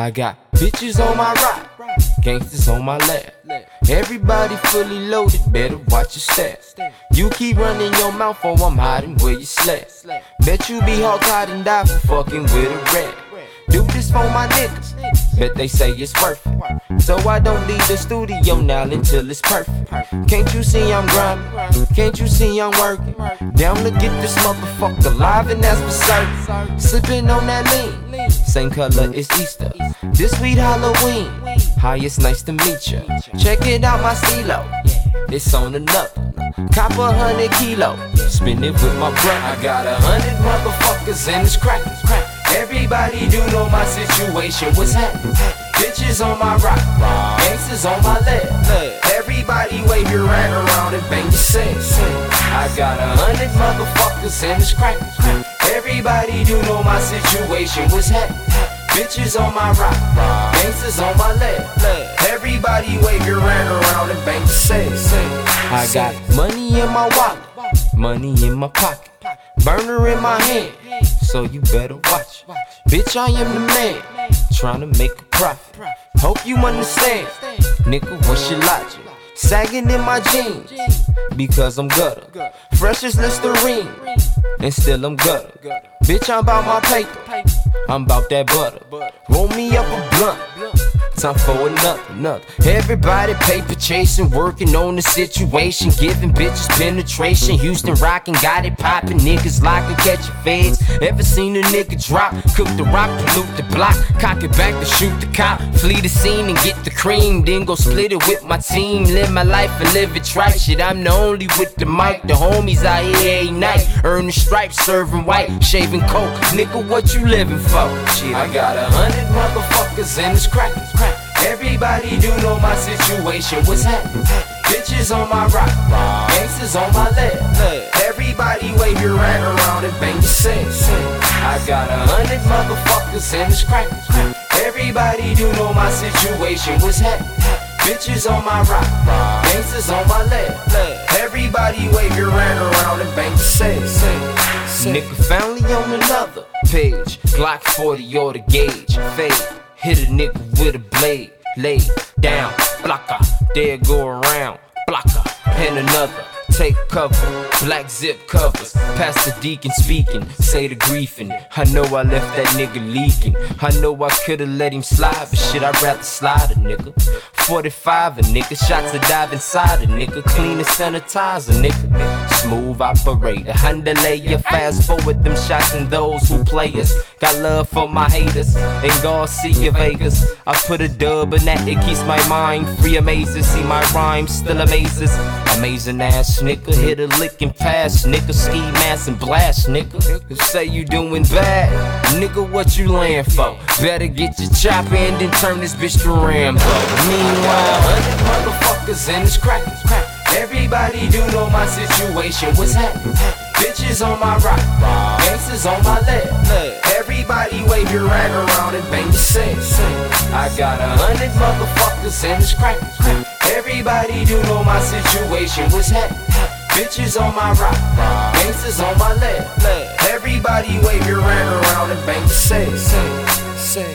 I got bitches on my right, gangsters on my left. Everybody fully loaded, better watch your step. You keep running your mouth or I'm hiding where you slept. Bet you be hog-tied and die for fucking with a rat. Do this for my niggas, bet they say it's worth it. So I don't leave the studio now until it's perfect. Can't you see I'm grinding? Can't you see I'm working? Down to get this motherfucker live and that's for certain. Sipping on that lean, same color as Easter. This sweet Halloween, hi, it's nice to meet ya. Check it out, my stilo, it's on another. Cop 100 kilo, spin it with my brother. I got 100 motherfuckers in this crack. Everybody do know my situation, what's happening? Bitches on my right, gangsters on my left. Everybody wave your rag around and bang your set. I got 100 motherfuckers in this crack. Everybody do know my situation, what's happening? Bitches on my right, gangsters on my left. Everybody wave your rag around and bang your set. I got money in my wallet, money in my pocket, burner in my hand, so you better watch. Bitch, I am the man, tryna make a profit. Hope you understand, nigga, what's your logic? Sagging in my jeans, because I'm gutter. Fresh as Listerine, and still I'm gutter. Bitch, I'm about my paper, I'm about that butter. Roll me up a blunt, time for another. Everybody paper chasing, working on the situation, giving bitches penetration. Houston rockin', got it poppin', niggas lockin', catchin' feds. Ever seen a nigga drop? Cook the rock, pollute the block, cock it back to shoot the cop, flee the scene and get the cream, then go split it with my team. Live my life and live it right. Shit, I'm the only with the mic. The homies out here every night, earning stripes, serving white, shaving coke. Nigga, what you living for? Shit, I got 100 motherfuckers in this crack. Everybody do know my situation, what's happening? Bitches on my right, gangsters on my left. Everybody wave your rag around and bang your set. I got 100 motherfuckers in this crack. Everybody do know my situation, what's happening? Bitches on my right, gangsters on my left. Everybody wave your rag around and bang your set. Nigga family on another page, Glock 40 or the gauge, fade. Hit a nigga with a blade, lay down, blocker, there go around, blocker, and another, take cover, black zip covers, Pastor Deacon speaking, say the griefing. I know I left that nigga leaking, I know I could've let him slide, but shit, I'd rather slide a nigga. 45 a nigga, shots to dive inside a nigga, clean and sanitize a nigga. Smooth operator, underlay you, fast forward them shots and those who play us. Got love for my haters, and Garcia Vegas. I put a dub in that, it keeps my mind free, amazing. See my rhymes still amazes. Amazing ass nigga, hit a lick and pass, nigga, ski mask and blast, nigga. You say you doing bad, nigga, what you laying for? Better get your chopper and then turn this bitch to Rambo. Meanwhile, 100 motherfuckers in this crack. Everybody do know my situation, what's happening? Bitches on my right, gangsters on my left. Everybody wave your rag around and bang your set. I got 100 motherfuckers in this crack. Everybody do know my situation, what's happening? Bitches on my right, gangsters on my left. Everybody wave your rag around and bang your set.